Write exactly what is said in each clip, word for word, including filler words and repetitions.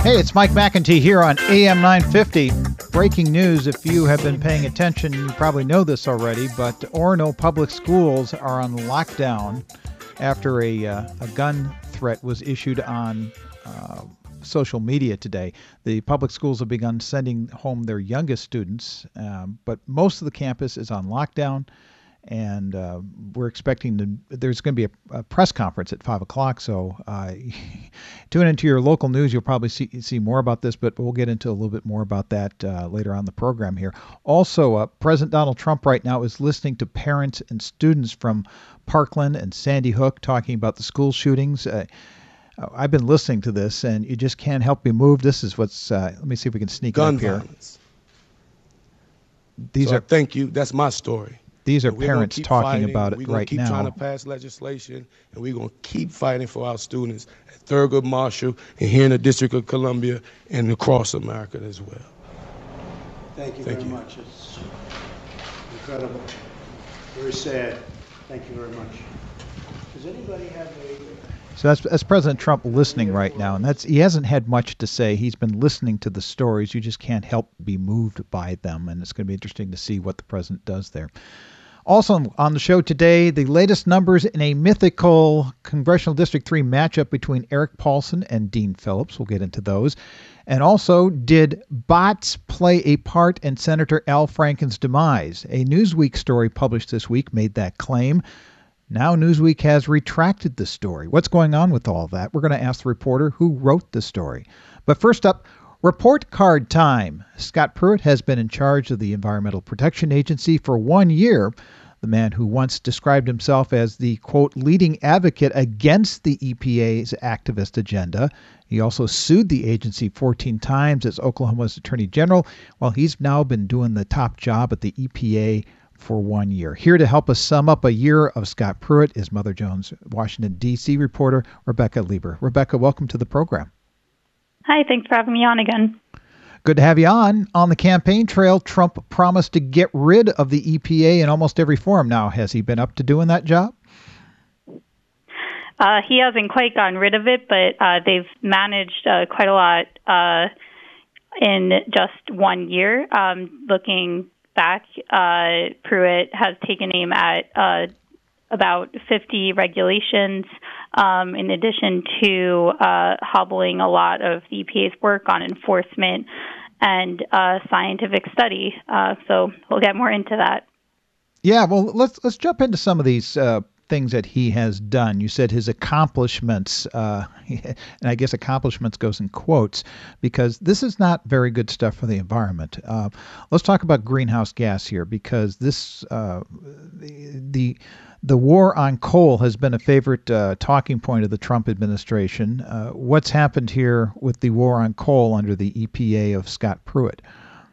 Hey, it's Mike McEntee here on A M nine fifty. Breaking news, if you have been paying attention, you probably know this already, but Orono Public Schools are on lockdown after a, uh, a gun threat was issued on uh, social media today. The public schools have begun sending home their youngest students, um, but most of the campus is on lockdown. And uh, we're expecting to, there's going to be a, a press conference at five o'clock. So uh, tune into your local news. You'll probably see, see more about this, but we'll get into a little bit more about that uh, later on in the program here. Also, uh, President Donald Trump right now is listening to parents and students from Parkland and Sandy Hook talking about the school shootings. Uh, I've been listening to this, and you just can't help be moved. This is what's, uh, let me see if we can sneak Gun it up here. violence. These so are, thank you. That's my story. These are We're parents keep talking fighting. about it we're gonna right keep now. trying to pass legislation, and we're going to keep fighting for our students at Thurgood Marshall and here in the District of Columbia and across America as well. Thank you Thank very you. much. It's incredible. Very sad. Thank you very much. Does anybody have a... So that's, that's President Trump listening right now, and that's he hasn't had much to say. He's been listening to the stories. You just can't help be moved by them, and it's going to be interesting to see what the president does there. Also on the show today, the latest numbers in a mythical Congressional District three matchup between Eric Paulson and Dean Phillips. We'll get into those. And also, did bots play a part in Senator Al Franken's demise? A Newsweek story published this week made that claim. Now Newsweek has retracted the story. What's going on with all that? We're going to ask the reporter who wrote the story. But first up, report card time. Scott Pruitt has been in charge of the Environmental Protection Agency for one year. The man who once described himself as the, quote, leading advocate against the E P A's activist agenda. He also sued the agency fourteen times as Oklahoma's Attorney General, while he's now been doing the top job at the E P A for one year. Here to help us sum up a year of Scott Pruitt is Mother Jones Washington, D C reporter Rebecca Lieber. Rebecca, welcome to the program. Hi, thanks for having me on again. Good to have you on. On the campaign trail, Trump promised to get rid of the E P A in almost every forum. Now, has he been up to doing that job? Uh, he hasn't quite gotten rid of it, but uh, they've managed uh, quite a lot uh, in just one year. Um, looking back, uh, Pruitt has taken aim at uh, about fifty regulations, um, in addition to uh, hobbling a lot of the E P A's work on enforcement and uh, scientific study. Uh, so we'll get more into that. Yeah, well, let's let's jump into some of these uh, things that he has done. You said his accomplishments, uh, and I guess accomplishments goes in quotes, because this is not very good stuff for the environment. Uh, let's talk about greenhouse gas here, because this uh, the, the the war on coal has been a favorite uh, talking point of the Trump administration. Uh, what's happened here with the war on coal under the E P A of Scott Pruitt?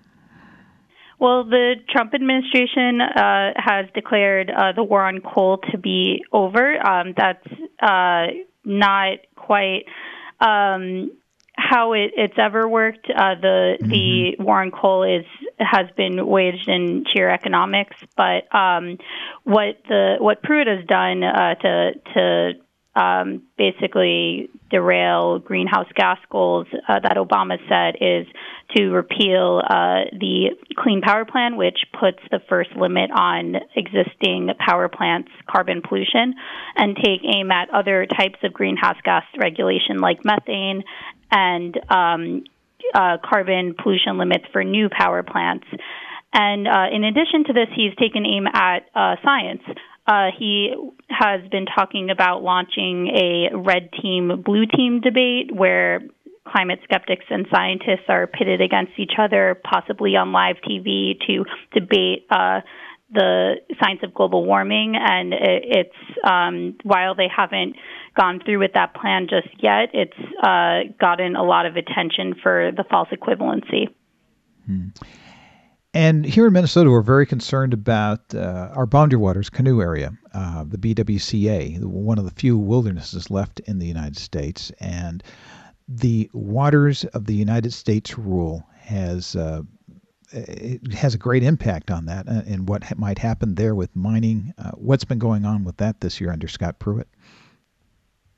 Well, the Trump administration uh, has declared uh, the war on coal to be over. Um, that's uh, not quite um, how it, it's ever worked. Uh, the mm-hmm. the war on coal is has been waged in sheer economics, but um, what the what Pruitt has done uh, to to um, basically derail greenhouse gas goals uh, that Obama set is to repeal uh, the Clean Power Plan, which puts the first limit on existing power plants' carbon pollution, and take aim at other types of greenhouse gas regulation like methane and um, uh, carbon pollution limits for new power plants. And uh, in addition to this, he's taken aim at uh, science. Uh, he has been talking about launching a red team, blue team debate where climate skeptics and scientists are pitted against each other, possibly on live T V, to debate uh, the science of global warming. And it, it's um, while they haven't gone through with that plan just yet, it's uh, gotten a lot of attention for the false equivalency. Hmm. And here in Minnesota, we're very concerned about uh, our boundary waters canoe area, uh, the B W C A, one of the few wildernesses left in the United States. And the Waters of the United States rule has uh, it has a great impact on that and what ha- might happen there with mining. Uh, what's been going on with that this year under Scott Pruitt?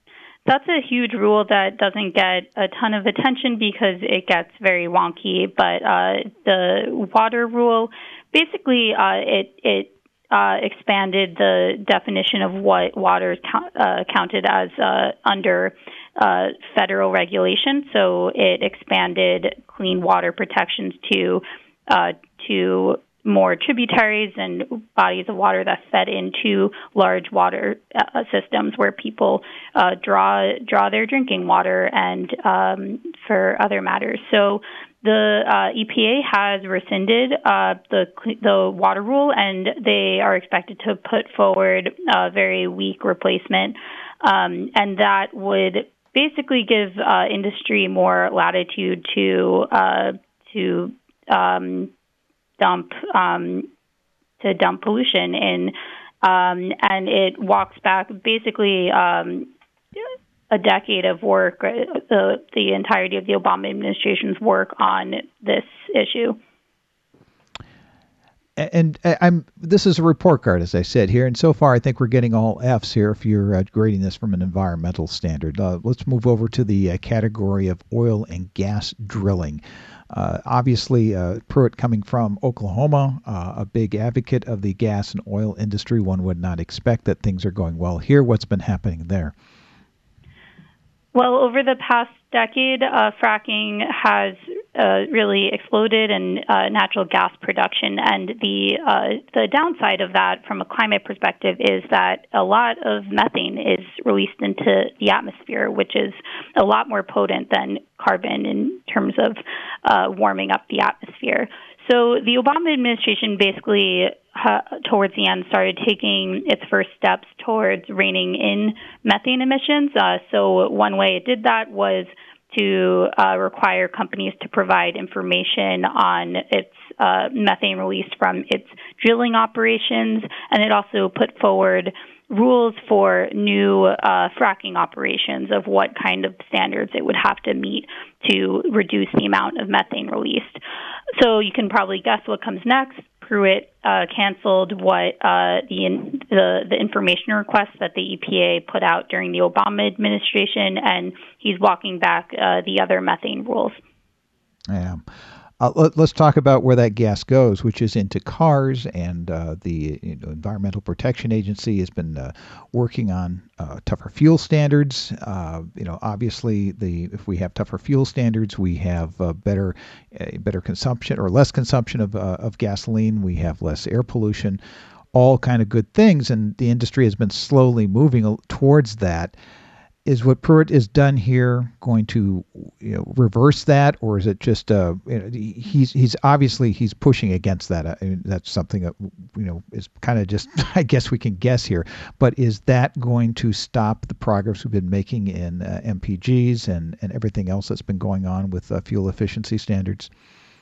that's a huge rule that doesn't get a ton of attention because it gets very wonky. But uh, the water rule, basically, uh, it it uh, expanded the definition of what water is count, uh, counted as uh, under uh, federal regulation. So it expanded clean water protections to uh, to more tributaries and bodies of water that fed into large water uh, systems where people uh, draw draw their drinking water and um, for other matters. So the uh, E P A has rescinded uh, the the water rule, and they are expected to put forward a very weak replacement, um, and that would basically give uh, industry more latitude to uh, to um, dump um, to dump pollution in, um, and it walks back basically um, a decade of work, the the entirety of the Obama administration's work on this issue. And I'm. This is a report card, as I said here, and so far I think we're getting all Fs here if you're uh, grading this from an environmental standard. Uh, let's move over to the uh, category of oil and gas drilling. Uh, obviously, uh, Pruitt, coming from Oklahoma, uh, a big advocate of the gas and oil industry, one would not expect that things are going well here. What's been happening there? Well, over the past decade, uh, fracking has uh, really exploded in uh, natural gas production, and the uh, the downside of that, from a climate perspective, is that a lot of methane is released into the atmosphere, which is a lot more potent than carbon in terms of uh, warming up the atmosphere. So the Obama administration basically, uh, towards the end, started taking its first steps towards reining in methane emissions. Uh, so one way it did that was to uh, require companies to provide information on its uh, methane released from its drilling operations, and it also put forward rules for new uh, fracking operations of what kind of standards it would have to meet to reduce the amount of methane released. So you can probably guess what comes next. Pruitt uh, canceled what uh, the, in, the the information requests that the E P A put out during the Obama administration, and he's walking back uh, the other methane rules. Yeah. Uh, let, let's talk about where that gas goes, which is into cars, and uh, the you know, Environmental Protection Agency has been uh, working on uh, tougher fuel standards. Uh, you know, obviously, the if we have tougher fuel standards, we have uh, better uh, better consumption or less consumption of uh, of gasoline. We have less air pollution, all kind of good things, and the industry has been slowly moving towards that. Is what Pruitt is done here going to you know, reverse that, or is it just uh, you know, he's he's obviously he's pushing against that? I mean, that's something that you know is kind of just I guess we can guess here. But is that going to stop the progress we've been making in uh, M P Gs and and everything else that's been going on with uh, fuel efficiency standards?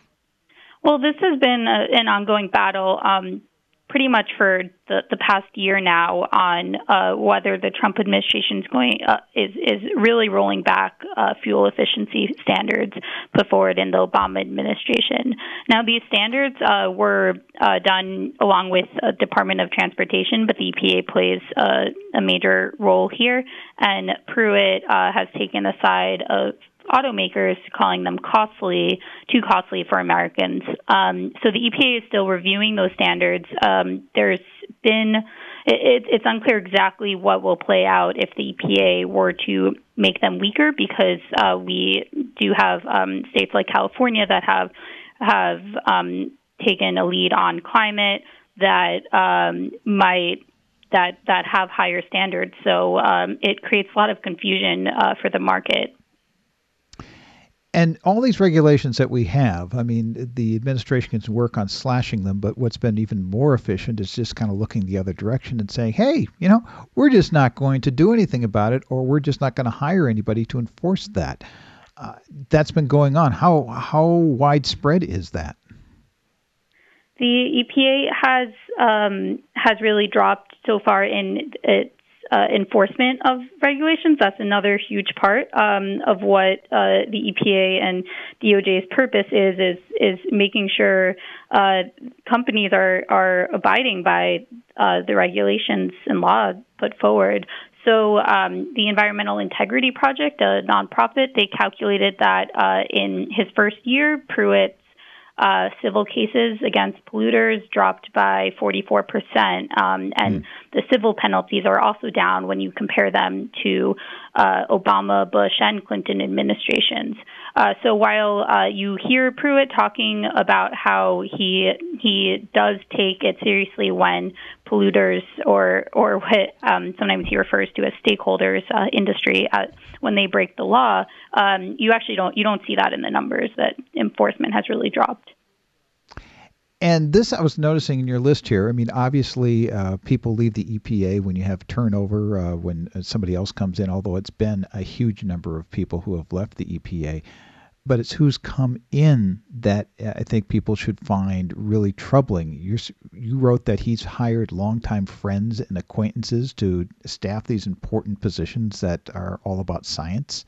Well, this has been a, an ongoing battle. Um, pretty much for the, the past year now on uh, whether the Trump administration is going uh, is is really rolling back uh, fuel efficiency standards put forward in the Obama administration. Now, these standards uh, were uh, done along with the Department of Transportation, but the E P A plays uh, a major role here, and Pruitt uh, has taken the side of automakers, calling them costly, too costly for Americans. Um, so the E P A is still reviewing those standards. Um, there's been, it, it's unclear exactly what will play out if the E P A were to make them weaker, because uh, we do have um, states like California that have have um, taken a lead on climate that um, might that that have higher standards. So um, it creates a lot of confusion uh, for the market. And all these regulations that we have, I mean, the administration can work on slashing them, but what's been even more efficient is just kind of looking the other direction and saying, hey, you know, we're just not going to do anything about it, or we're just not going to hire anybody to enforce that. Uh, that's been going on. How how widespread is that? The E P A has um, has really dropped so far in its Uh, enforcement of regulations. That's another huge part um, of what uh, the E P A and D O J's purpose is, is is making sure uh, companies are, are abiding by uh, the regulations and law put forward. so um, the Environmental Integrity Project, a nonprofit, they calculated that uh, in his first year, Pruitt's Uh, civil cases against polluters dropped by forty-four percent, um, and mm. the civil penalties are also down when you compare them to uh, Obama, Bush, and Clinton administrations. Uh, so while uh, you hear Pruitt talking about how he he does take it seriously when polluters or or what um, sometimes he refers to as stakeholders, uh, industry, uh, when they break the law, um, you actually don't you don't see that in the numbers that enforcement has really dropped. And this I was noticing in your list here. I mean, obviously, uh, people leave the E P A when you have turnover, uh, when somebody else comes in, although it's been a huge number of people who have left the E P A. But it's who's come in that I think people should find really troubling. You're, you wrote that he's hired longtime friends and acquaintances to staff these important positions that are all about science.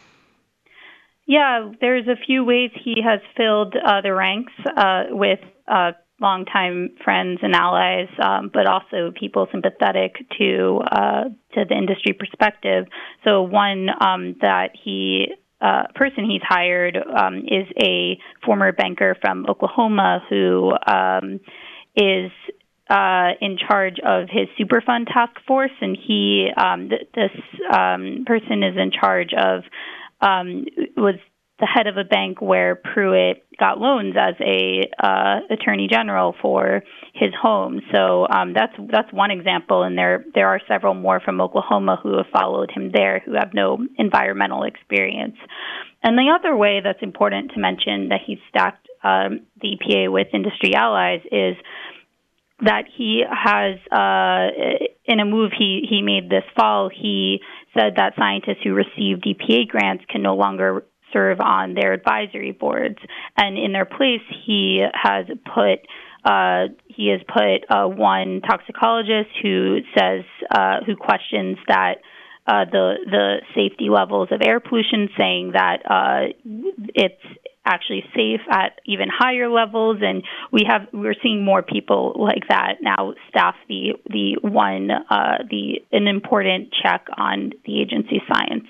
Yeah, there's a few ways he has filled uh, the ranks uh, with uh, longtime friends and allies, um, but also people sympathetic to uh, to the industry perspective. So one um, that he uh, person he's hired um, is a former banker from Oklahoma who um, is uh, in charge of his Superfund task force, and he um, th- this um, person is in charge of. Um, was the head of a bank where Pruitt got loans as a uh, attorney general for his home. So um, that's that's one example, and there there are several more from Oklahoma who have followed him there who have no environmental experience. And the other way that's important to mention that he's stacked um, the E P A with industry allies is that he has, uh, in a move he, he made this fall, he said that scientists who receive E P A grants can no longer serve on their advisory boards. And in their place, he has put uh, he has put uh, one toxicologist who says, uh, who questions that uh, the the safety levels of air pollution, saying that uh, it's actually safe at even higher levels, and we have we're seeing more people like that now staff the the one uh, the an important check on the agency's science.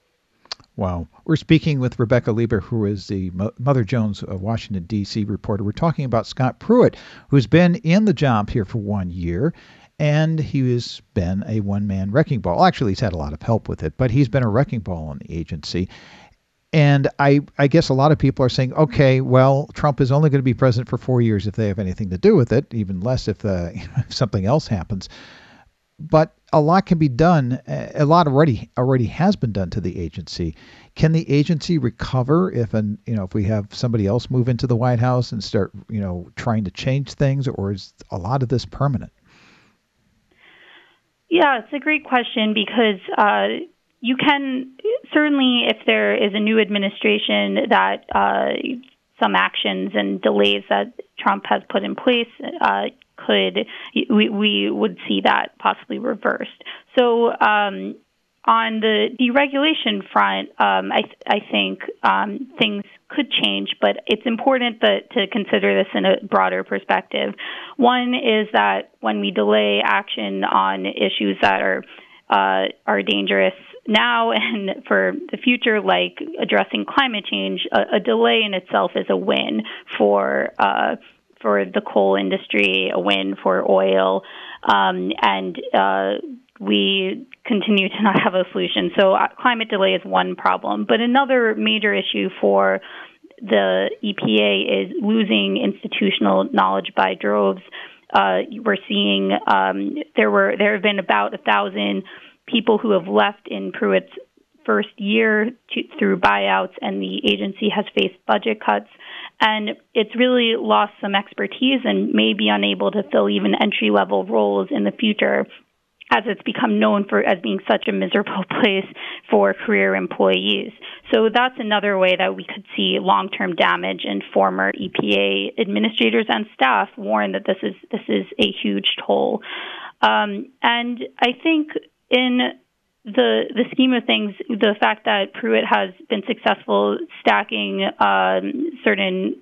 Wow. We're speaking with Rebecca Lieber, who is the Mother Jones uh, Washington, D C reporter. We're talking about Scott Pruitt, who's been in the job here for one year, and he has been a one-man wrecking ball. Actually, he's had a lot of help with it, but he's been a wrecking ball in the agency. And I, I guess a lot of people are saying, okay, well, Trump is only going to be president for four years if they have anything to do with it, even less if, uh, if something else happens. But a lot can be done. A lot already already has been done to the agency. Can the agency recover if an you know if we have somebody else move into the White House and start you know trying to change things, or is a lot of this permanent? Yeah, it's a great question because uh, you can certainly, if there is a new administration, that uh, some actions and delays that Trump has put in place uh, could we, we would see that possibly reversed. So um, on the deregulation front, um, I, th- I think um, things could change, but it's important that, to consider this in a broader perspective. One is that when we delay action on issues that are uh, are dangerous now and for the future, like addressing climate change, a, a delay in itself is a win for uh, for the coal industry, a win for oil, um, and uh, we continue to not have a solution. So uh, climate delay is one problem. But another major issue for the E P A is losing institutional knowledge by droves. Uh, we're seeing um, there were there have been about a thousand people who have left in Pruitt's first year to, through buyouts, and the agency has faced budget cuts. And it's really lost some expertise and may be unable to fill even entry-level roles in the future, as it's become known for as being such a miserable place for career employees. So that's another way that we could see long-term damage, and former E P A administrators and staff warn that this is this is a huge toll. Um, and I think in the the scheme of things, the fact that Pruitt has been successful stacking um, certain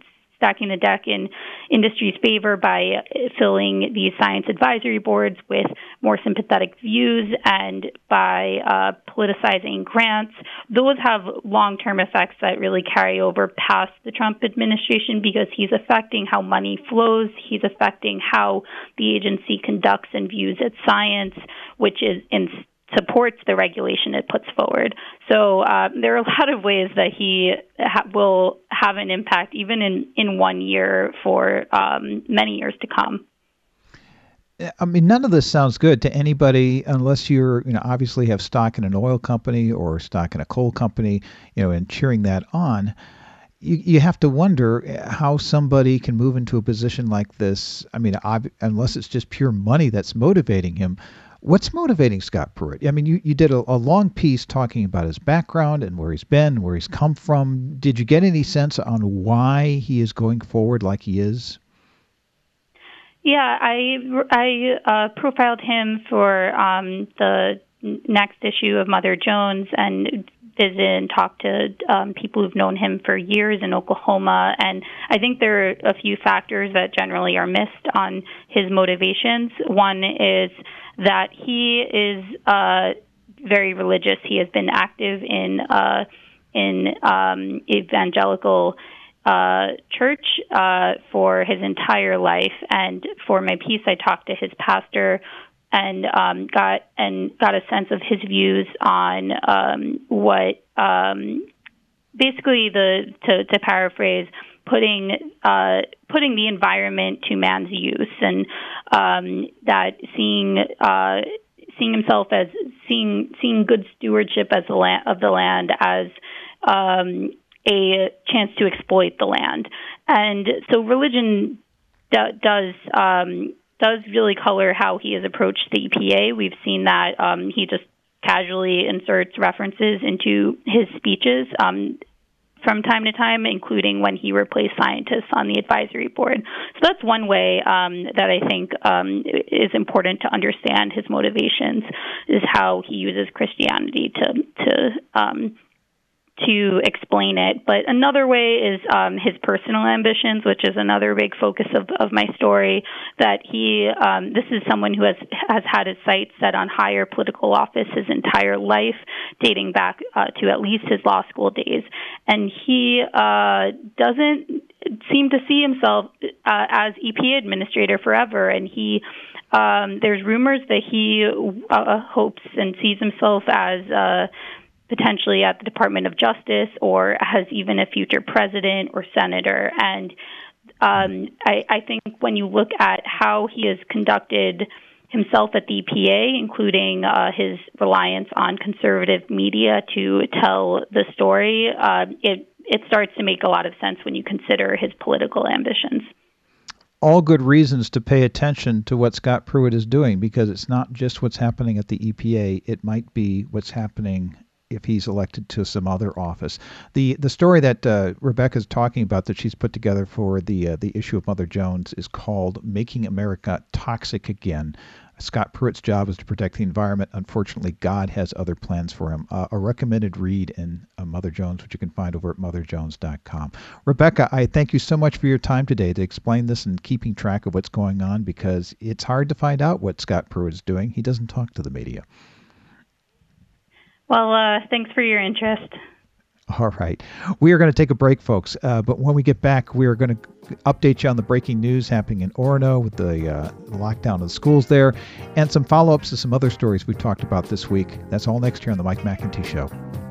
stacking the deck in industry's favor by filling these science advisory boards with more sympathetic views and by uh, politicizing grants. Those have long-term effects that really carry over past the Trump administration because he's affecting how money flows. He's affecting how the agency conducts and views its science, which is in supports the regulation it puts forward. So uh, there are a lot of ways that he ha- will have an impact, even in, in one year, for um, many years to come. I mean, none of this sounds good to anybody unless you're, you know, obviously have stock in an oil company or stock in a coal company, you know, and cheering that on. You, you have to wonder how somebody can move into a position like this. I mean, ob- unless it's just pure money that's motivating him. What's motivating Scott Pruitt? I mean, you, you did a, a long piece talking about his background and where he's been, where he's come from. Did you get any sense on why he is going forward like he is? Yeah, I, I uh, profiled him for um, the next issue of Mother Jones and visited and talked to um, people who've known him for years in Oklahoma. And I think there are a few factors that generally are missed on his motivations. One is that he is uh, very religious. He has been active in uh, in um, evangelical uh, church uh, for his entire life. And for my piece, I talked to his pastor and um, got and got a sense of his views on um, what um, basically the to, to paraphrase. putting uh, putting the environment to man's use, and um, that seeing uh, seeing himself as seeing seeing good stewardship as the land, of the land as um, a chance to exploit the land, and so religion do, does um, does really color how he has approached the E P A. We've seen that um, he just casually inserts references into his speeches. Um, from time to time, including when he replaced scientists on the advisory board. So that's one way um, that I think um, is important to understand his motivations, is how he uses Christianity to to um, to explain it. But another way is um, his personal ambitions, which is another big focus of, of my story, that he, um, this is someone who has, has had his sights set on higher political office his entire life, dating back uh, to at least his law school days. And he uh, doesn't seem to see himself uh, as E P A administrator forever. And he, um, there's rumors that he uh, hopes and sees himself as uh, potentially at the Department of Justice or as even a future president or senator. And um, I, I think when you look at how he has conducted himself at the E P A, including uh, his reliance on conservative media to tell the story, uh, it, it starts to make a lot of sense when you consider his political ambitions. All good reasons to pay attention to what Scott Pruitt is doing, because it's not just what's happening at the E P A. It might be what's happening if he's elected to some other office. The the story that uh, Rebecca's talking about that she's put together for the uh, the issue of Mother Jones is called Making America Toxic Again. Scott Pruitt's job is to protect the environment. Unfortunately, God has other plans for him. Uh, a recommended read in uh, Mother Jones, which you can find over at mother jones dot com. Rebecca, I thank you so much for your time today to explain this and keeping track of what's going on, because it's hard to find out what Scott Pruitt is doing. He doesn't talk to the media. Well, uh, thanks for your interest. All right. We are going to take a break, folks. Uh, but when we get back, we are going to update you on the breaking news happening in Orono with the uh, lockdown of the schools there, and some follow-ups to some other stories we've talked about this week. That's all next year on The Mike McEntee Show.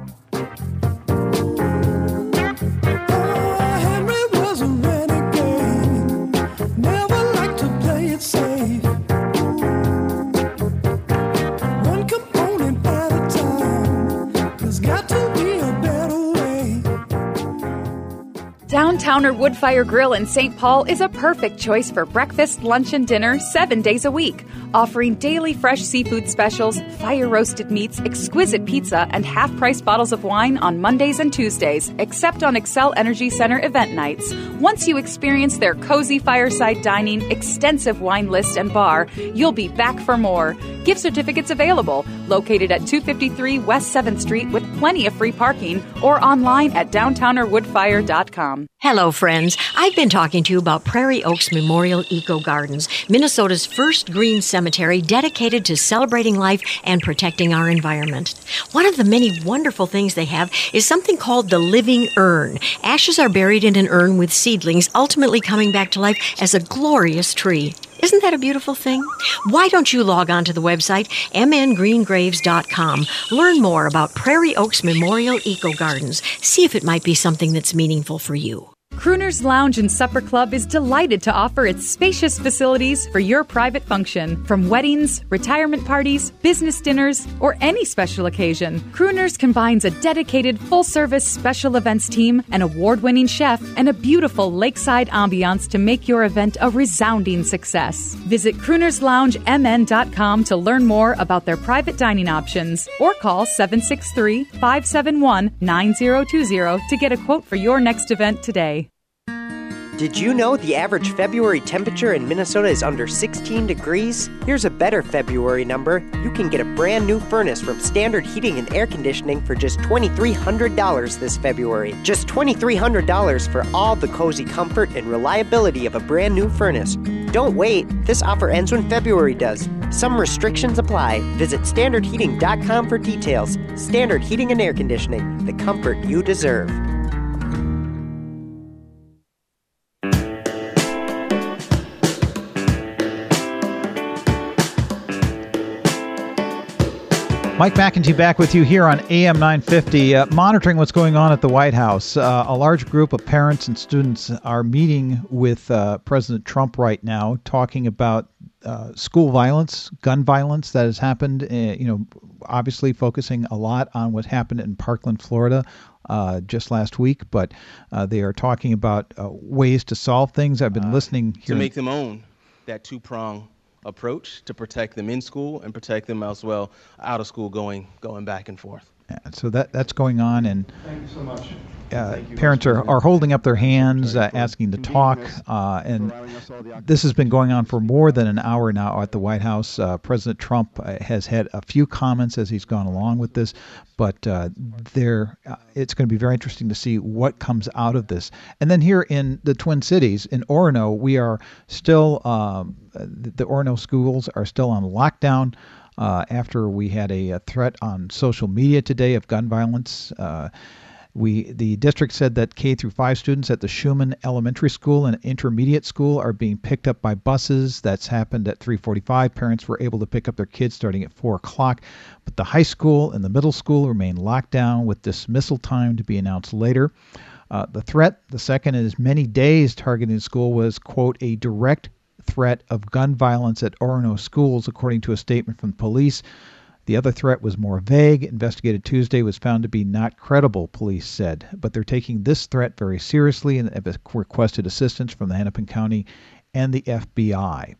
Downtowner Woodfire Grill in Saint Paul is a perfect choice for breakfast, lunch, and dinner seven days a week, offering daily fresh seafood specials, fire-roasted meats, exquisite pizza, and half-price bottles of wine on Mondays and Tuesdays, except on Xcel Energy Center event nights. Once you experience their cozy fireside dining, extensive wine list, and bar, you'll be back for more. Gift certificates available, located at two fifty-three West seventh Street with plenty of free parking, or online at downtowner woodfire dot com. Hello, friends. I've been talking to you about Prairie Oaks Memorial Eco Gardens, Minnesota's first green cemetery dedicated to celebrating life and protecting our environment. One of the many wonderful things they have is something called the living urn. Ashes are buried in an urn with seedlings ultimately coming back to life as a glorious tree. Isn't that a beautiful thing? Why don't you log on to the website m n green graves dot com. Learn more about Prairie Oaks Memorial Eco Gardens. See if it might be something that's meaningful for you. Crooner's Lounge and Supper Club is delighted to offer its spacious facilities for your private function. From weddings, retirement parties, business dinners, or any special occasion, Crooner's combines a dedicated full-service special events team, an award-winning chef, and a beautiful lakeside ambiance to make your event a resounding success. Visit crooners lounge m n dot com to learn more about their private dining options, or call seven six three, five seven one, nine zero two zero to get a quote for your next event today. Did you know the average February temperature in Minnesota is under sixteen degrees? Here's a better February number. You can get a brand new furnace from Standard Heating and Air Conditioning for just two thousand three hundred dollars this February. Just two thousand three hundred dollars for all the cozy comfort and reliability of a brand new furnace. Don't wait. This offer ends when February does. Some restrictions apply. Visit standard heating dot com for details. Standard Heating and Air Conditioning, the comfort you deserve. Mike McEntee back with you here on A M nine fifty, uh, monitoring what's going on at the White House. Uh, a large group of parents and students are meeting with uh, President Trump right now, talking about uh, school violence, gun violence that has happened, uh, you know, obviously focusing a lot on what happened in Parkland, Florida, uh, just last week. But uh, they are talking about uh, ways to solve things. I've been uh, listening here. To make them own that two-prong approach to protect them in school and protect them as well out of school, going going back and forth. Yeah, so that that's going on, and thank you so much. Uh, parents are, are holding up their hands, uh, asking to talk, uh, and this has been going on for more than an hour now at the White House. Uh, President Trump uh, has had a few comments as he's gone along with this, but uh, there, uh, it's going to be very interesting to see what comes out of this. And then here in the Twin Cities, in Orono, we are still, um, the Orono schools are still on lockdown uh, after we had a, a threat on social media today of gun violence. Uh, We, the district said that K through five students at the Schumann Elementary School and Intermediate School are being picked up by buses. That's happened at three forty-five. Parents were able to pick up their kids starting at four o'clock. But the high school and the middle school remain locked down with dismissal time to be announced later. Uh, the threat, the second in as many days targeting the school, was, quote, a direct threat of gun violence at Orono schools, according to a statement from the police. The other threat was more vague. Investigated Tuesday was found to be not credible, police said. But they're taking this threat very seriously and have requested assistance from the Hennepin County and the F B I.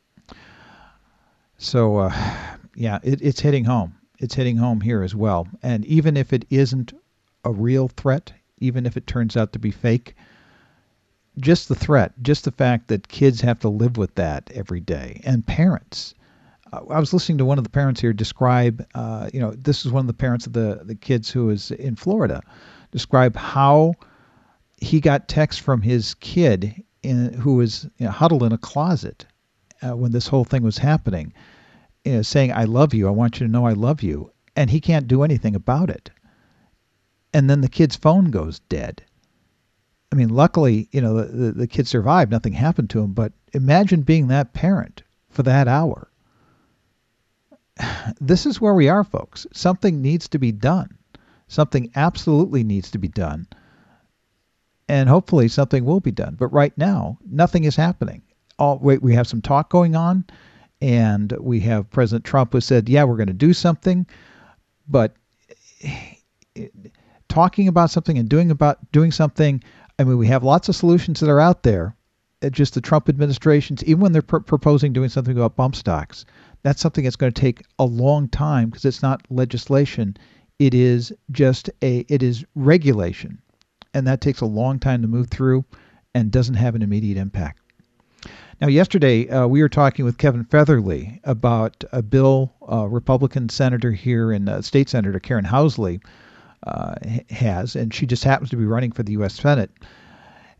So, uh, yeah, it, it's hitting home. It's hitting home here as well. And even if it isn't a real threat, even if it turns out to be fake, just the threat, just the fact that kids have to live with that every day, and parents. I was listening to one of the parents here describe, uh, you know, this is one of the parents of the, the kids who is in Florida, describe how he got text from his kid in, who was, you know, huddled in a closet uh, when this whole thing was happening, you know, saying, I love you. I want you to know I love you. And he can't do anything about it. And then the kid's phone goes dead. I mean, luckily, you know, the, the, the kid survived. Nothing happened to him. But imagine being that parent for that hour. This is where we are, folks. Something needs to be done. Something absolutely needs to be done. And hopefully something will be done. But right now, nothing is happening. All, we, we have some talk going on, and we have President Trump who said, yeah, we're going to do something. But it, talking about something and doing about doing something, I mean, we have lots of solutions that are out there. Just the Trump administrations, even when they're pr- proposing doing something about bump stocks, that's something that's going to take a long time because it's not legislation. It is just a, it is regulation. And that takes a long time to move through and doesn't have an immediate impact. Now, yesterday, uh, we were talking with Kevin Featherly about a bill, uh, Republican senator here in uh, State Senator Karen Housley uh, has, and she just happens to be running for the U S Senate.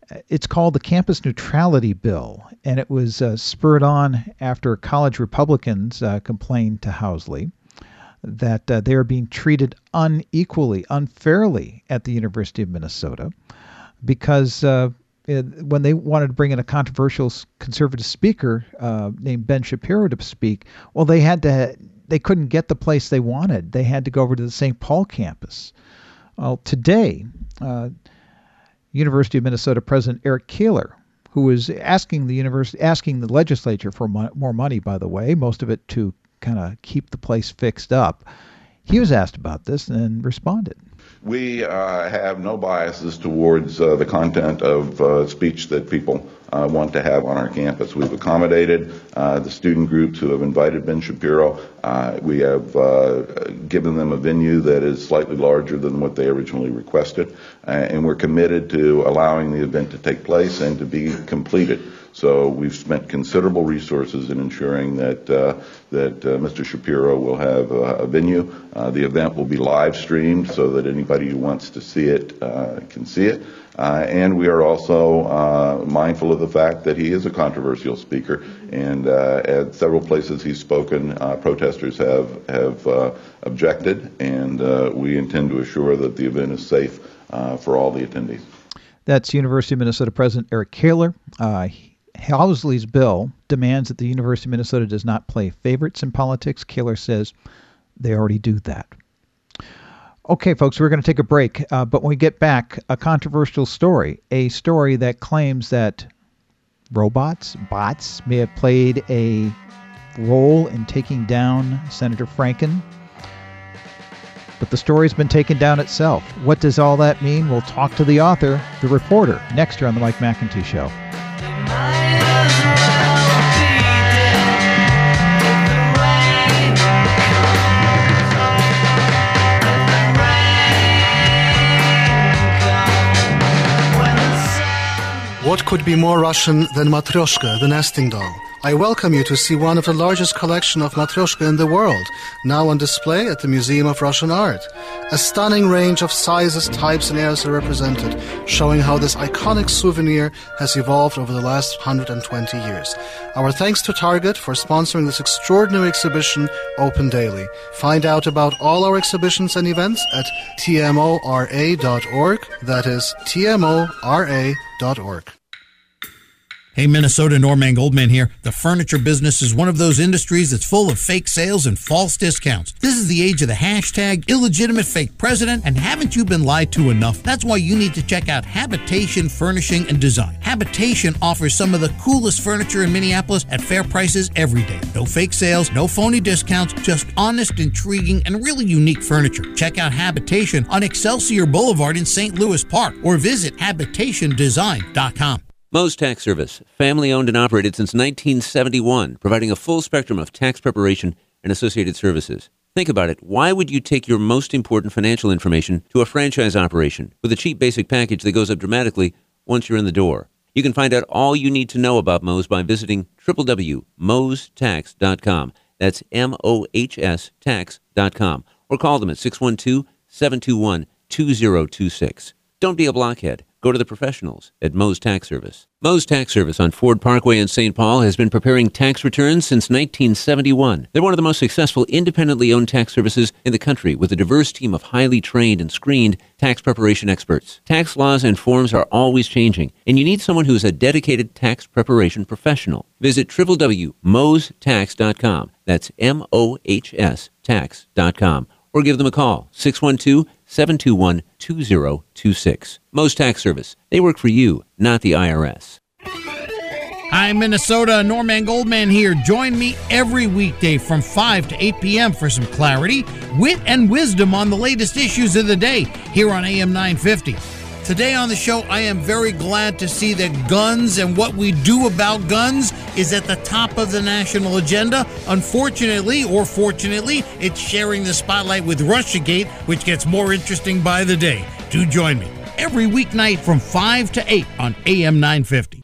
It's called the Campus Neutrality Bill, and it was uh, spurred on after college Republicans uh, complained to Housley that uh, they are being treated unequally, unfairly at the University of Minnesota because uh, it, when they wanted to bring in a controversial conservative speaker uh, named Ben Shapiro to speak, well, they had to, they couldn't get the place they wanted. They had to go over to the Saint Paul campus. Well, today, uh, University of Minnesota President Eric Kahler, who was asking the university, asking the legislature for mo- more money, by the way, most of it to kind of keep the place fixed up. He was asked about this and responded. We uh, have no biases towards uh, the content of uh, speech that people uh, want to have on our campus. We've accommodated uh, the student groups who have invited Ben Shapiro. Uh, we have uh, given them a venue that is slightly larger than what they originally requested, uh, and we're committed to allowing the event to take place and to be completed. So we've spent considerable resources in ensuring that uh, that uh, Mister Shapiro will have uh, a venue. Uh, the event will be live streamed so that anybody who wants to see it uh, can see it. Uh, and we are also uh, mindful of the fact that he is a controversial speaker, and uh, at several places he's spoken, uh, protesters have have uh, objected, and uh, we intend to assure that the event is safe uh, for all the attendees. That's University of Minnesota President Eric Kahler. Uh, Housley's bill demands that the University of Minnesota does not play favorites in politics. Kahler says they already do that. Okay, folks, we're going to take a break, uh, but when we get back, a controversial story, a story that claims that robots, bots, may have played a role in taking down Senator Franken, but the story's been taken down itself. What does all that mean? We'll talk to the author, the reporter, next year on The Mike McIntyre Show. What could be more Russian than Matryoshka, the nesting doll? I welcome you to see one of the largest collections of Matryoshka in the world, now on display at the Museum of Russian Art. A stunning range of sizes, types, and eras are represented, showing how this iconic souvenir has evolved over the last one hundred twenty years. Our thanks to Target for sponsoring this extraordinary exhibition, open daily. Find out about all our exhibitions and events at T M O R A dot org. That is T M O R A dot org. Hey, Minnesota, Norman Goldman here. The furniture business is one of those industries that's full of fake sales and false discounts. This is the age of the hashtag illegitimate fake president, and haven't you been lied to enough? That's why you need to check out Habitation Furnishing and Design. Habitation offers some of the coolest furniture in Minneapolis at fair prices every day. No fake sales, no phony discounts, just honest, intriguing, and really unique furniture. Check out Habitation on Excelsior Boulevard in Saint Louis Park or visit habitation design dot com. Moe's Tax Service, family-owned and operated since nineteen seventy-one, providing a full spectrum of tax preparation and associated services. Think about it. Why would you take your most important financial information to a franchise operation with a cheap basic package that goes up dramatically once you're in the door? You can find out all you need to know about Moe's by visiting w w w dot moes tax dot com. That's M O H S tax dot com. Or call them at six one two, seven two one, two zero two six. Don't be a blockhead. Go to the professionals at Moe's Tax Service. Moe's Tax Service on Ford Parkway in Saint Paul has been preparing tax returns since nineteen seventy-one. They're one of the most successful independently owned tax services in the country with a diverse team of highly trained and screened tax preparation experts. Tax laws and forms are always changing, and you need someone who is a dedicated tax preparation professional. Visit w w w dot moes tax dot com. That's M O H S tax dot com. Or give them a call, six one two, seven two one, two zero two six. Moe's Tax Service. They work for you, not the I R S. Hi, Minnesota. Norman Goldman here. Join me every weekday from five to eight p.m. for some clarity, wit, and wisdom on the latest issues of the day here on A M nine fifty. Today on the show, I am very glad to see that guns and what we do about guns is at the top of the national agenda. Unfortunately, or fortunately, it's sharing the spotlight with Russiagate, which gets more interesting by the day. Do join me every weeknight from five to eight on A M nine fifty.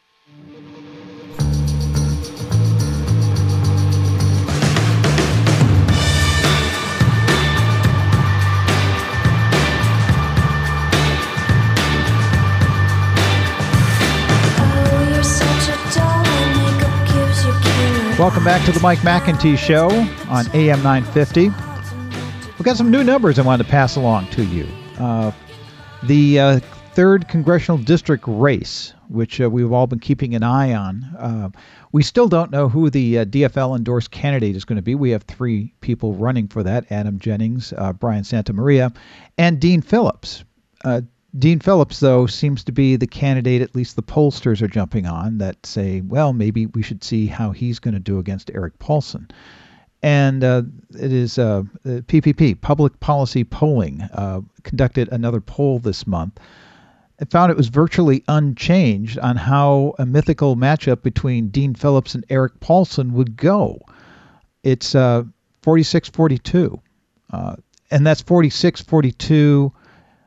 Welcome back to the Mike McEntee Show on A M nine fifty. We've got some new numbers I wanted to pass along to you. Uh, the uh, third congressional district race, which uh, we've all been keeping an eye on. Uh, we still don't know who the uh, D F L-endorsed candidate is going to be. We have three people running for that: Adam Jennings, uh, Brian Santamaria, and Dean Phillips. Uh, Dean Phillips, though, seems to be the candidate, at least the pollsters are jumping on, that say, well, maybe we should see how he's going to do against Eric Paulson. And uh, it is uh, P P P, Public Policy Polling, uh, conducted another poll this month. It found it was virtually unchanged on how a mythical matchup between Dean Phillips and Eric Paulson would go. It's uh, forty-six forty-two. Uh, and that's forty-six forty-two.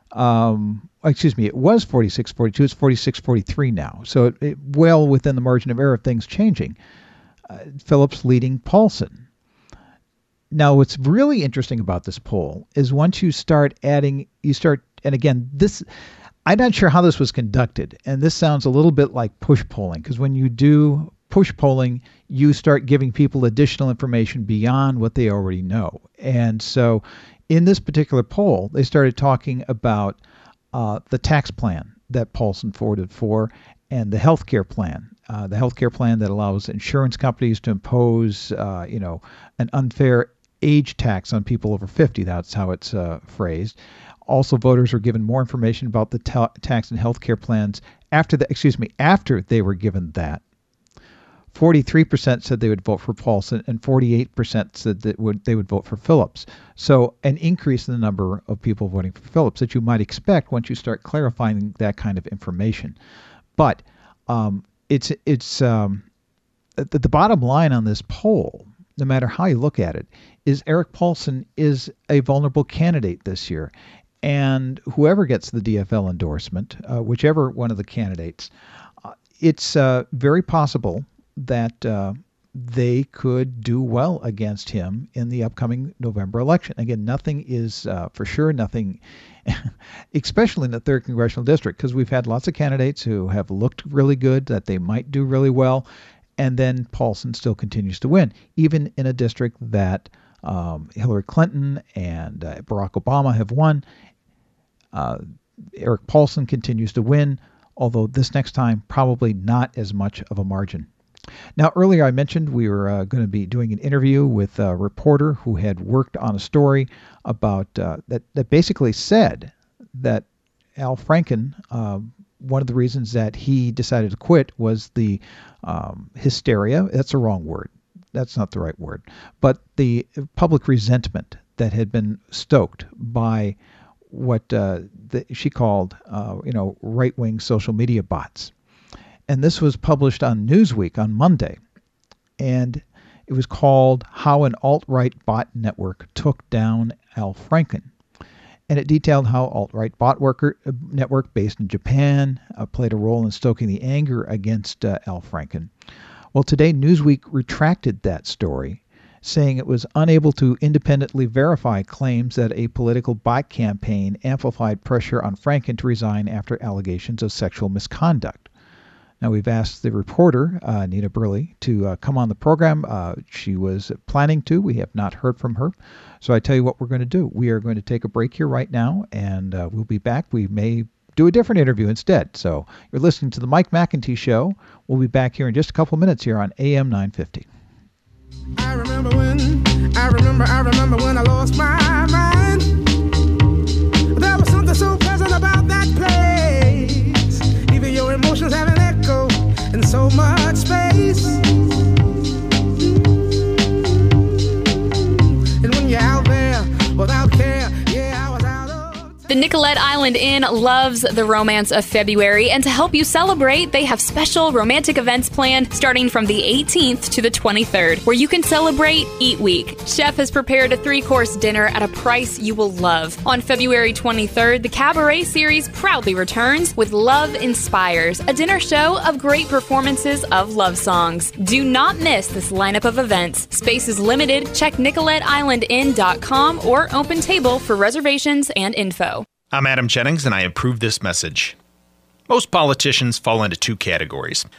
Um, excuse me, it was forty-six forty-two. It's forty-six forty-three now. So it, it well within the margin of error of things changing. Uh, Phillips leading Paulson. Now, what's really interesting about this poll is once you start adding, you start, and again, this, I'm not sure how this was conducted, and this sounds a little bit like push polling, because when you do push polling, you start giving people additional information beyond what they already know. And so in this particular poll, they started talking about uh, the tax plan that Paulson voted for and the health care plan. Uh, the health care plan that allows insurance companies to impose, uh, you know, an unfair age tax on people over fifty. That's how it's uh, phrased. Also, voters were given more information about the ta- tax and health care plans after the, excuse me, after they were given that. forty-three percent said they would vote for Paulson, and forty-eight percent said that would they would vote for Phillips. So an increase in the number of people voting for Phillips that you might expect once you start clarifying that kind of information. But um, it's it's um, the, the bottom line on this poll, no matter how you look at it, is Eric Paulson is a vulnerable candidate this year. And whoever gets the D F L endorsement, uh, whichever one of the candidates, uh, it's uh, very possible that uh, they could do well against him in the upcoming November election. Again, nothing is uh, for sure, nothing, especially in the third congressional district, because we've had lots of candidates who have looked really good, that they might do really well, and then Paulson still continues to win, even in a district that um, Hillary Clinton and uh, Barack Obama have won. Uh, Eric Paulson continues to win, although this next time probably not as much of a margin. Now, earlier I mentioned we were uh, going to be doing an interview with a reporter who had worked on a story about uh, that, that basically said that Al Franken, uh, one of the reasons that he decided to quit was the um, hysteria. That's a wrong word. That's not the right word. But the public resentment that had been stoked by what uh, the, she called, uh, you know, right-wing social media bots. And this was published on Newsweek on Monday. And it was called How an Alt-Right Bot Network Took Down Al Franken. And it detailed how alt-right bot worker, uh, network based in Japan uh, played a role in stoking the anger against uh, Al Franken. Well, today Newsweek retracted that story, saying it was unable to independently verify claims that a political bot campaign amplified pressure on Franken to resign after allegations of sexual misconduct. Now, we've asked the reporter, uh, Nina Burley, to uh, come on the program. Uh, she was planning to. We have not heard from her. So I tell you what we're going to do. We are going to take a break here right now, and uh, we'll be back. We may do a different interview instead. So you're listening to the Mike McEntee Show. We'll be back here in just a couple minutes here on A M nine fifty. I remember when, I remember, I remember when I lost my mind. There was something so pleasant about that place. Even your emotions have an echo in so much space. And when you're out there without care, yeah, I was out of... The Nicollet Island Inn loves the romance of February, and to help you celebrate, they have special romantic events planned starting from the eighteenth to the twenty-third, where you can celebrate Eat Week. Chef has prepared a three-course dinner at a price you will love. On February twenty-third, the Cabaret series proudly returns with Love Inspires, a dinner show of great performances of love songs. Do not miss this lineup of events. Space is limited. Check Nicollet Island Inn dot com or Open Table for reservations and info. I'm Adam Jennings, and I approve this message. Most politicians fall into two categories: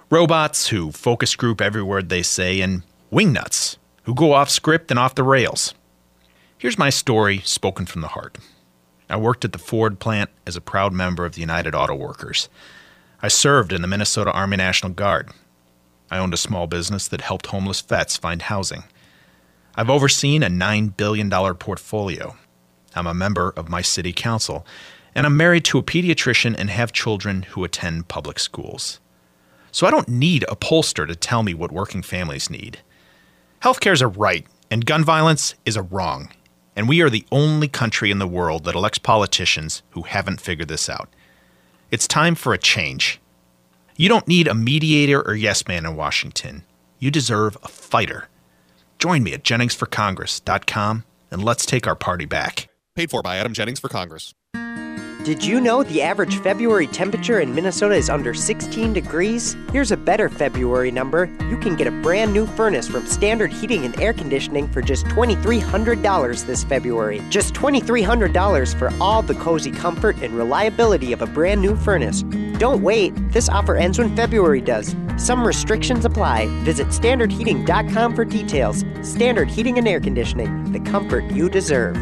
Robots who focus group every word they say, and wingnuts who go off script and off the rails. Here's my story spoken from the heart. I worked at the Ford plant as a proud member of the United Auto Workers. I served in the Minnesota Army National Guard. I owned a small business that helped homeless vets find housing. I've overseen a nine billion dollars portfolio. I'm a member of my city council, and I'm married to a pediatrician and have children who attend public schools. So I don't need a pollster to tell me what working families need. Healthcare is a right, and gun violence is a wrong. And we are the only country in the world that elects politicians who haven't figured this out. It's time for a change. You don't need a mediator or yes man in Washington. You deserve a fighter. Join me at Jennings for Congress dot com and let's take our party back. Paid for by Adam Jennings for Congress. Did you know the average February temperature in Minnesota is under sixteen degrees? Here's a better February number. You can get a brand new furnace from Standard Heating and Air Conditioning for just two thousand three hundred dollars this February. Just two thousand three hundred dollars for all the cozy comfort and reliability of a brand new furnace. Don't wait. This offer ends when February does. Some restrictions apply. Visit standard heating dot com for details. Standard Heating and Air Conditioning, the comfort you deserve.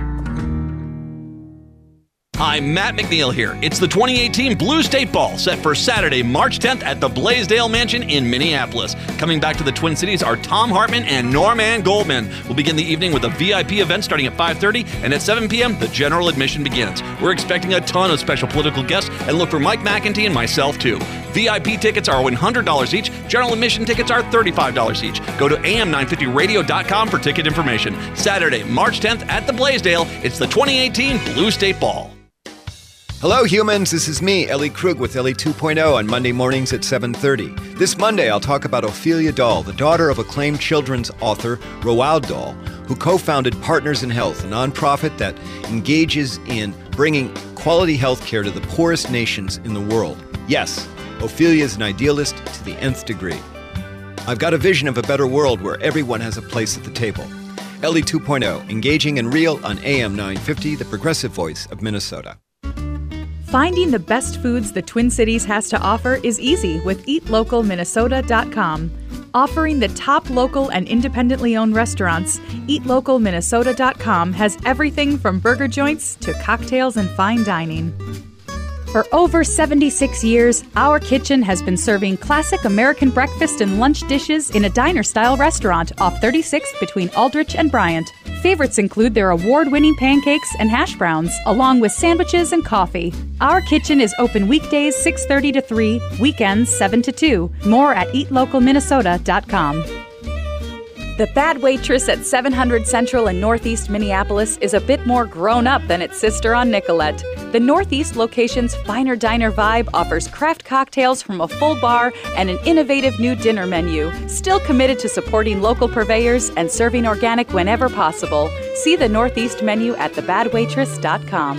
Hi, Matt McNeil here. It's the twenty eighteen Blue State Ball set for Saturday, March tenth at the Blaisdell Mansion in Minneapolis. Coming back to the Twin Cities are Tom Hartman and Norman Goldman. We'll begin the evening with a V I P event starting at five thirty, and at seven p.m. the general admission begins. We're expecting a ton of special political guests, and look for Mike McEntee and myself too. V I P tickets are one hundred dollars each. General admission tickets are thirty-five dollars each. Go to A M nine fifty radio dot com for ticket information. Saturday, March tenth at the Blaisdell. It's the twenty eighteen Blue State Ball. Hello, humans. This is me, Ellie Krug with Ellie two point oh on Monday mornings at seven thirty. This Monday, I'll talk about Ophelia Dahl, the daughter of acclaimed children's author Roald Dahl, who co-founded Partners in Health, a nonprofit that engages in bringing quality health care to the poorest nations in the world. Yes, Ophelia is an idealist to the nth degree. I've got a vision of a better world where everyone has a place at the table. Ellie two point oh, engaging and real on A M nine fifty, the progressive voice of Minnesota. Finding the best foods the Twin Cities has to offer is easy with eat local minnesota dot com. Offering the top local and independently owned restaurants, eat local minnesota dot com has everything from burger joints to cocktails and fine dining. For over seventy-six years, Our Kitchen has been serving classic American breakfast and lunch dishes in a diner-style restaurant off thirty-sixth between Aldrich and Bryant. Favorites include their award-winning pancakes and hash browns, along with sandwiches and coffee. Our Kitchen is open weekdays six thirty to three, weekends seven to two. More at eat local minnesota dot com. The Bad Waitress at seven hundred Central in Northeast Minneapolis is a bit more grown-up than its sister on Nicollet. The Northeast location's finer diner vibe offers craft cocktails from a full bar and an innovative new dinner menu, still committed to supporting local purveyors and serving organic whenever possible. See the Northeast menu at the bad waitress dot com.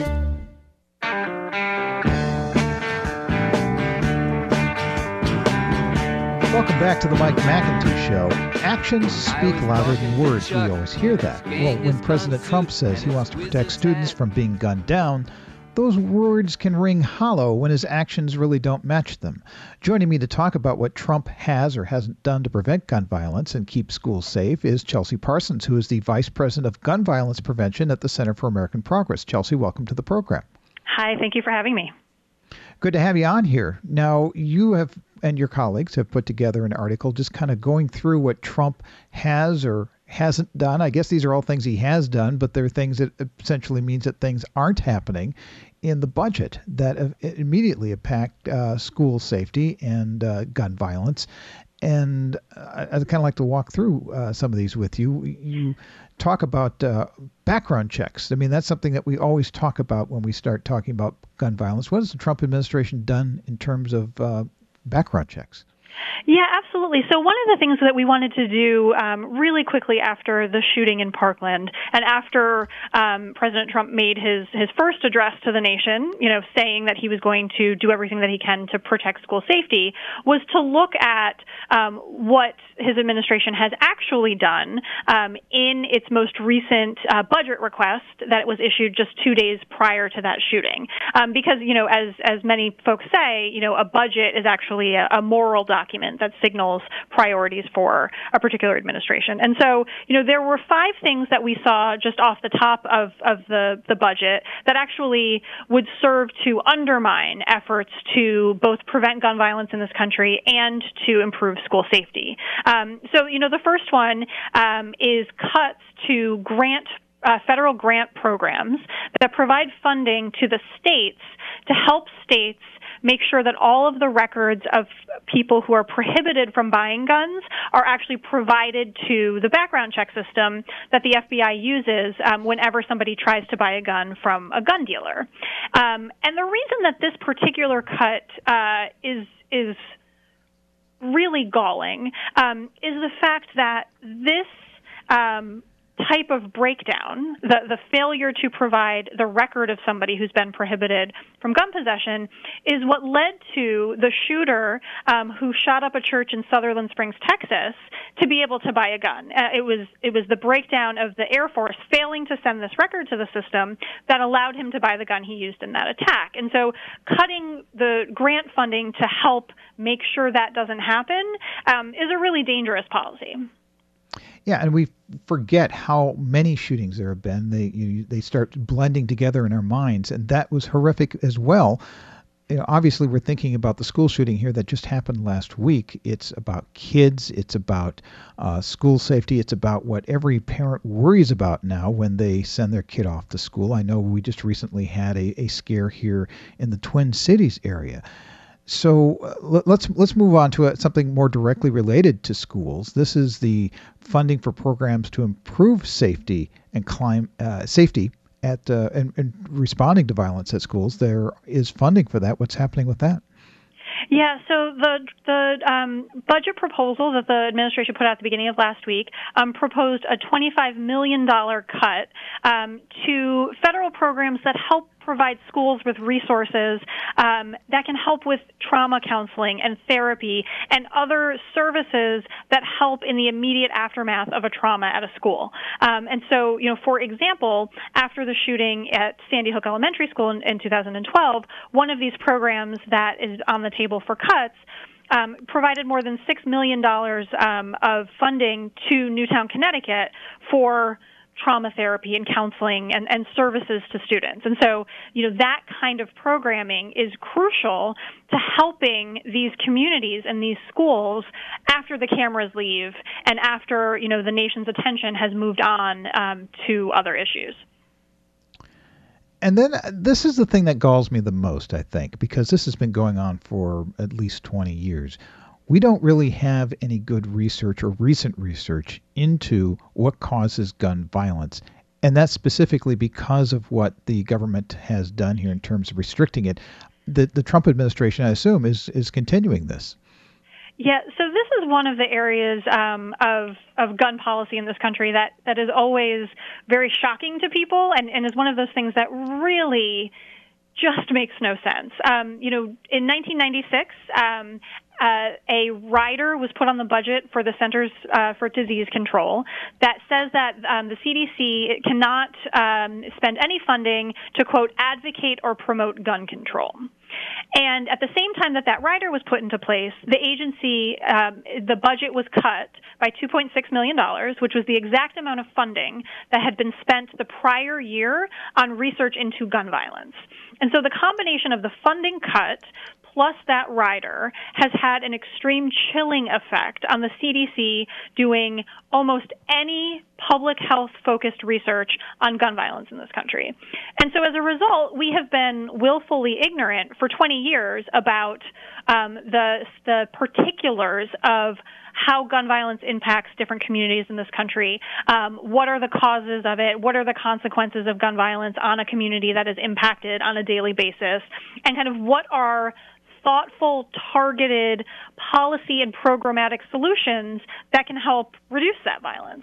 Welcome back to the Mike McEntee Show. Actions speak louder than words. We always hear that. Well, when President Trump says he wants to protect students from being gunned down, those words can ring hollow when his actions really don't match them. Joining me to talk about what Trump has or hasn't done to prevent gun violence and keep schools safe is Chelsea Parsons, who is the Vice President of Gun Violence Prevention at the Center for American Progress. Chelsea, welcome to the program. Hi, thank you for having me. Good to have you on here. Now, you have and your colleagues have put together an article just kind of going through what Trump has or hasn't done. I guess these are all things he has done, but they're things that essentially means that things aren't happening in the budget that immediately impact uh, school safety and uh, gun violence. And I'd kind of like to walk through uh, some of these with you. You talk about uh, background checks. I mean, that's something that we always talk about when we start talking about gun violence. What has the Trump administration done in terms of uh, background checks? Yeah, absolutely. So one of the things that we wanted to do um, really quickly after the shooting in Parkland and after um, President Trump made his, his first address to the nation, you know, saying that he was going to do everything that he can to protect school safety, was to look at um, what his administration has actually done um, in its most recent uh, budget request that was issued just two days prior to that shooting. Um, because, you know, as, as many folks say, you know, a budget is actually a, a moral document. document that signals priorities for a particular administration. And so, you know, there were five things that we saw just off the top of, of the, the budget that actually would serve to undermine efforts to both prevent gun violence in this country and to improve school safety. Um, so, you know, the first one um, is cuts to grant Uh, federal grant programs that provide funding to the states to help states make sure that all of the records of people who are prohibited from buying guns are actually provided to the background check system that the F B I uses um, whenever somebody tries to buy a gun from a gun dealer. Um, and the reason that this particular cut uh, is is really galling um, is the fact that this um, type of breakdown, the, the failure to provide the record of somebody who's been prohibited from gun possession, is what led to the shooter um, who shot up a church in Sutherland Springs, Texas, to be able to buy a gun. Uh, it was it was the breakdown of the Air Force failing to send this record to the system that allowed him to buy the gun he used in that attack. And so cutting the grant funding to help make sure that doesn't happen um, is a really dangerous policy. Yeah, and we forget how many shootings there have been. They you, they start blending together in our minds, and that was horrific as well. You know, obviously, we're thinking about the school shooting here that just happened last week. It's about kids. It's about uh, school safety. It's about what every parent worries about now when they send their kid off to school. I know we just recently had a, a scare here in the Twin Cities area. So uh, let's let's move on to a, something more directly related to schools. This is the funding for programs to improve safety and climb uh, safety at uh, and, and responding to violence at schools. There is funding for that. What's happening with that? Yeah, so the the um, budget proposal that the administration put out at the beginning of last week um, proposed a twenty-five million dollars cut um, to federal programs that help provide schools with resources um, that can help with trauma counseling and therapy and other services that help in the immediate aftermath of a trauma at a school. Um, and so, you know, for example, after the shooting at Sandy Hook Elementary School in, in two thousand twelve, one of these programs that is on the table for cuts Um, provided more than six million dollars um, of funding to Newtown, Connecticut for trauma therapy and counseling and, and services to students. And so, you know, that kind of programming is crucial to helping these communities and these schools after the cameras leave and after, you know, the nation's attention has moved on um, to other issues. And then uh, this is the thing that galls me the most, I think, because this has been going on for at least twenty years. We don't really have any good research or recent research into what causes gun violence. And that's specifically because of what the government has done here in terms of restricting it. The, the Trump administration, I assume, is, is continuing this. Yeah, so this is one of the areas um, of of gun policy in this country that, that is always very shocking to people and, and is one of those things that really just makes no sense. Um, you know, in nineteen ninety-six, um, uh, a rider was put on the budget for the Centers uh, for Disease Control that says that um, the C D C cannot um, spend any funding to, quote, advocate or promote gun control. And at the same time that that rider was put into place, the agency, um, the budget was cut by two point six million dollars, which was the exact amount of funding that had been spent the prior year on research into gun violence. And so the combination of the funding cut plus that rider has had an extreme chilling effect on the C D C doing almost any public health-focused research on gun violence in this country. And so as a result, we have been willfully ignorant for twenty years about um, the, the particulars of how gun violence impacts different communities in this country. Um, what are the causes of it? What are the consequences of gun violence on a community that is impacted on a daily basis? And kind of what are thoughtful, targeted policy and programmatic solutions that can help reduce that violence?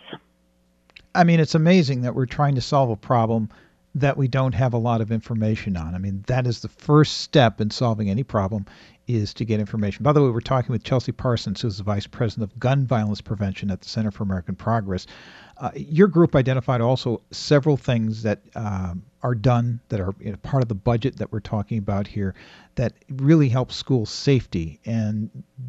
I mean, it's amazing that we're trying to solve a problem that we don't have a lot of information on. I mean, that is the first step in solving any problem, is to get information. By the way, we're talking with Chelsea Parsons, who's the Vice President of Gun Violence Prevention at the Center for American Progress. Uh, your group identified also several things that um, are done that are, you know, part of the budget that we're talking about here that really help school safety. And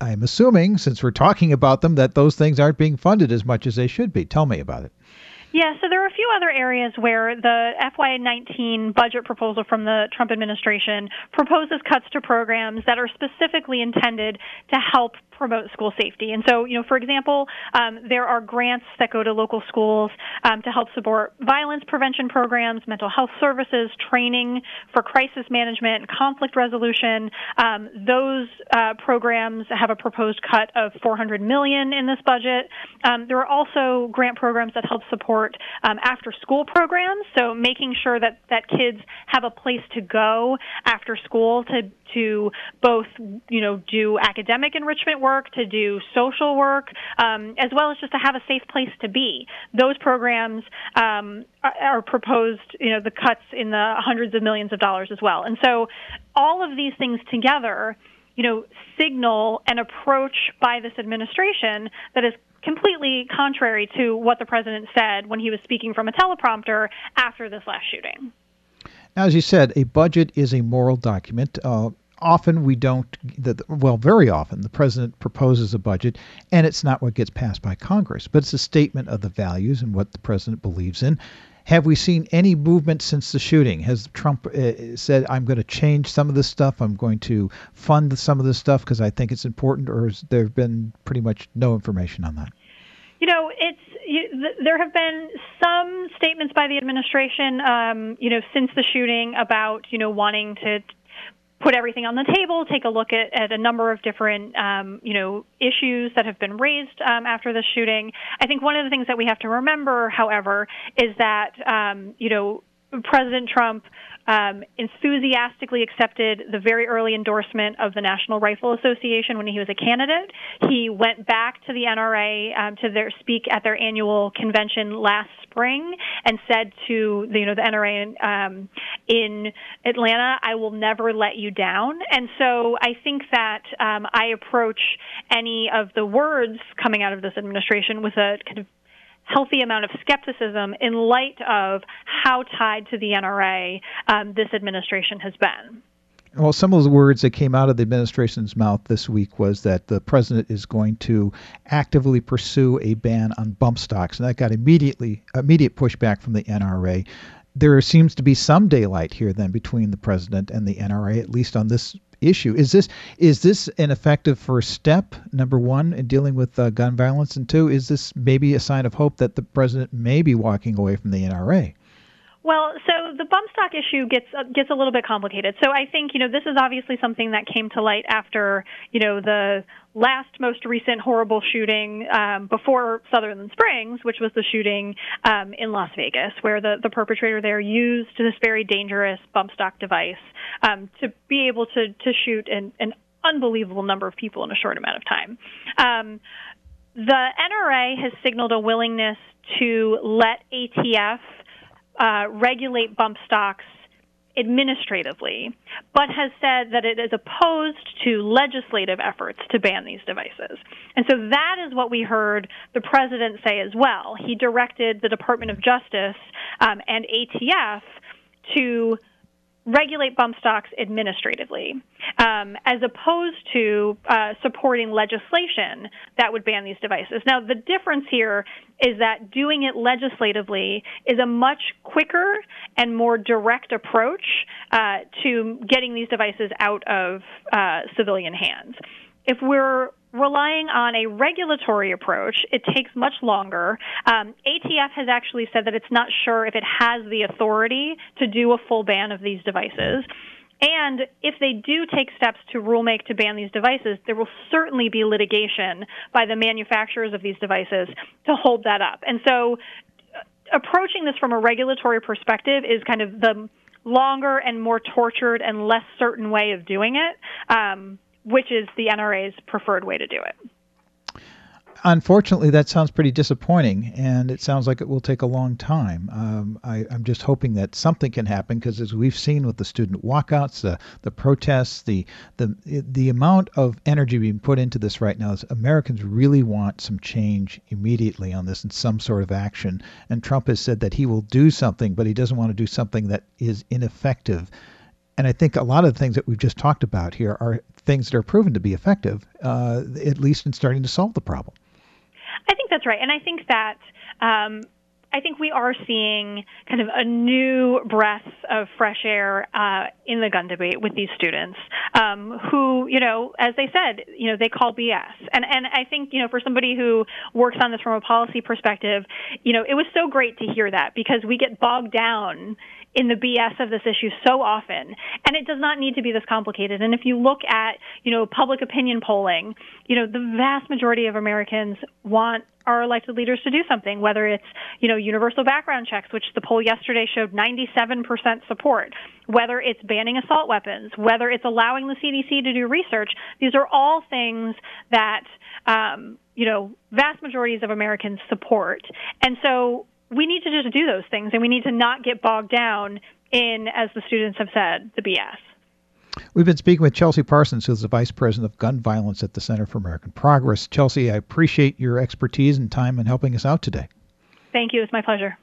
I'm assuming, since we're talking about them, that those things aren't being funded as much as they should be. Tell me about it. Yeah, so there are a few other areas where the F Y nineteen budget proposal from the Trump administration proposes cuts to programs that are specifically intended to help promote school safety. And so, you know, for example, um, there are grants that go to local schools um, to help support violence prevention programs, mental health services, training for crisis management and conflict resolution. Um, those uh, programs have a proposed cut of four hundred million dollars in this budget. Um, there are also grant programs that help support Um, after-school programs, so making sure that, that kids have a place to go after school to to both, you know, do academic enrichment work, to do social work, um, as well as just to have a safe place to be. Those programs um, are, are proposed, you know, the cuts in the hundreds of millions of dollars as well. And so all of these things together, you know, signal an approach by this administration that is completely contrary to what the president said when he was speaking from a teleprompter after this last shooting. Now, as you said, a budget is a moral document. Uh, often we don't, the, well, very often the president proposes a budget and it's not what gets passed by Congress, but it's a statement of the values and what the president believes in. Have we seen any movement since the shooting? Has Trump uh, said, I'm going to change some of this stuff, I'm going to fund some of this stuff because I think it's important, or has there been pretty much no information on that? You know, it's you, th- there have been some statements by the administration, um, you know, since the shooting about, you know, wanting to put everything on the table, take a look at, at a number of different, um, you know, issues that have been raised um, after the shooting. I think one of the things that we have to remember, however, is that, um, you know, President Trump um, enthusiastically accepted the very early endorsement of the National Rifle Association when he was a candidate. He went back to the N R A um, to their speak at their annual convention last spring and said to the, you know, the N R A in, um, in Atlanta, I will never let you down. And so I think that um, I approach any of the words coming out of this administration with a kind of healthy amount of skepticism in light of how tied to the N R A um, this administration has been. Well, some of the words that came out of the administration's mouth this week was that the president is going to actively pursue a ban on bump stocks, and that got immediately immediate pushback from the N R A. There seems to be some daylight here then between the president and the N R A, at least on this issue. Is this is this an effective first step, number one, in dealing with uh, gun violence? And two, is this maybe a sign of hope that the president may be walking away from the N R A? Well, so the bump stock issue gets uh, gets a little bit complicated. So I think, you know, this is obviously something that came to light after, you know, the last most recent horrible shooting um, before Sutherland Springs, which was the shooting um, in Las Vegas, where the, the perpetrator there used this very dangerous bump stock device um, to be able to, to shoot an, an unbelievable number of people in a short amount of time. Um, the N R A has signaled a willingness to let A T F uh, regulate bump stocks administratively, but has said that it is opposed to legislative efforts to ban these devices. And so that is what we heard the president say as well. He directed the Department of Justice um, and A T F to regulate bump stocks administratively, um, as opposed to uh, supporting legislation that would ban these devices. Now, the difference here is that doing it legislatively is a much quicker and more direct approach uh, to getting these devices out of uh, civilian hands. If we're relying on a regulatory approach, it takes much longer. Um, A T F has actually said that it's not sure if it has the authority to do a full ban of these devices. And if they do take steps to rulemaking to ban these devices, there will certainly be litigation by the manufacturers of these devices to hold that up. And so approaching this from a regulatory perspective is kind of the longer and more tortured and less certain way of doing it, um, which is the N R A's preferred way to do it. Unfortunately, that sounds pretty disappointing, and it sounds like it will take a long time. Um, I, I'm just hoping that something can happen, because as we've seen with the student walkouts, the, the protests, the, the the amount of energy being put into this right now is Americans really want some change immediately on this and some sort of action. And Trump has said that he will do something, but he doesn't want to do something that is ineffective. And I think a lot of the things that we've just talked about here are things that are proven to be effective, uh, at least in starting to solve the problem. I think that's right. And I think that um, I think we are seeing kind of a new breath of fresh air uh, in the gun debate with these students um, who, you know, as they said, you know, they call B S. And and I think, you know, for somebody who works on this from a policy perspective, you know, it was so great to hear that because we get bogged down in the B S of this issue so often, and it does not need to be this complicated. And if you look at, you know, public opinion polling, you know, the vast majority of Americans want our elected leaders to do something, whether it's, you know, universal background checks, which the poll yesterday showed ninety-seven percent support, whether it's banning assault weapons, whether it's allowing the C D C to do research. These are all things that, um, you know, vast majorities of Americans support. And so we need to just do those things, and we need to not get bogged down in, as the students have said, the B S. We've been speaking with Chelsea Parsons, who's the Vice President of Gun Violence at the Center for American Progress. Chelsea, I appreciate your expertise and time in helping us out today. Thank you. It's my pleasure.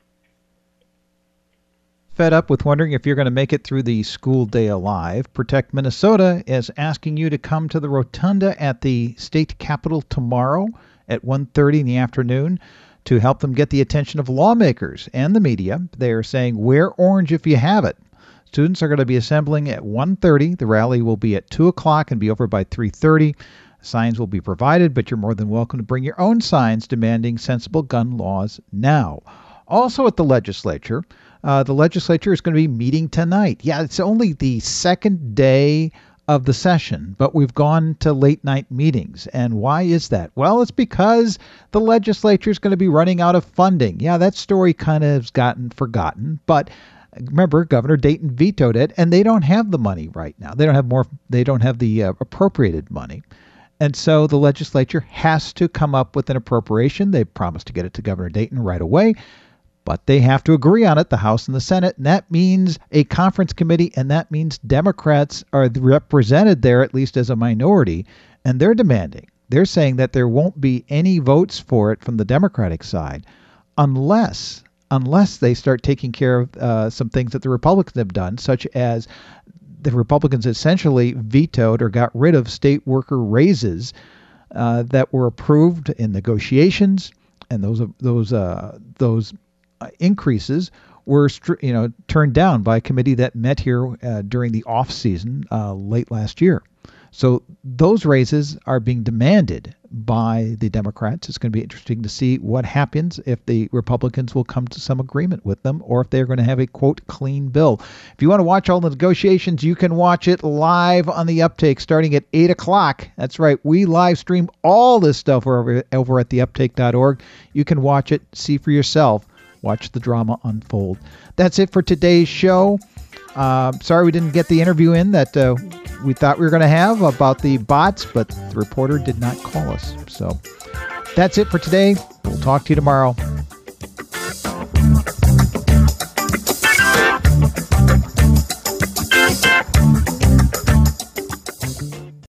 Fed up with wondering if you're going to make it through the school day alive, Protect Minnesota is asking you to come to the Rotunda at the state capitol tomorrow at one thirty in the afternoon to help them get the attention of lawmakers and the media. They are saying, wear orange if you have it. Students are going to be assembling at one thirty. The rally will be at two o'clock and be over by three thirty. Signs will be provided, but you're more than welcome to bring your own signs demanding sensible gun laws now. Also at the legislature, uh, the legislature is going to be meeting tonight. Yeah, it's only the second day of the session, but we've gone to late night meetings. And why is that? Well, it's because the legislature is going to be running out of funding. Yeah, that story kind of has gotten forgotten, but remember, Governor Dayton vetoed it, and they don't have the money right now. They don't have more. They don't have the uh, appropriated money. And so the legislature has to come up with an appropriation. They promised to get it to Governor Dayton right away, but they have to agree on it, the House and the Senate, and that means a conference committee, and that means Democrats are represented there, at least as a minority, and they're demanding. They're saying that there won't be any votes for it from the Democratic side unless unless they start taking care of uh, some things that the Republicans have done, such as the Republicans essentially vetoed or got rid of state worker raises uh, that were approved in negotiations, and those those uh, those increases were you know turned down by a committee that met here uh, during the off season uh, late last year. So those raises are being demanded by the Democrats. It's going to be interesting to see what happens if the Republicans will come to some agreement with them or if they're going to have a, quote, clean bill. If you want to watch all the negotiations, you can watch it live on the Uptake starting at eight o'clock. That's right. We live stream all this stuff over, over at the uptake dot org. You can watch it, see for yourself, watch the drama unfold. That's it for today's show. Uh, sorry we didn't get the interview in that uh, we thought we were going to have about the bots, but the reporter did not call us. So that's it for today. We'll talk to you tomorrow.